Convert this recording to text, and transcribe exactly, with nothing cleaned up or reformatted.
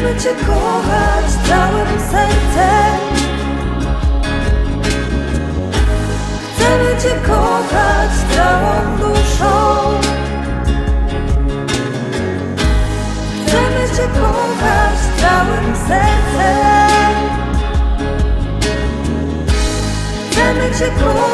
Chcemy Cię kochać całym sercem. Chcemy Cię kochać całą duszą. Chcemy Cię kochać całym sercem. Chcemy Cię kochać.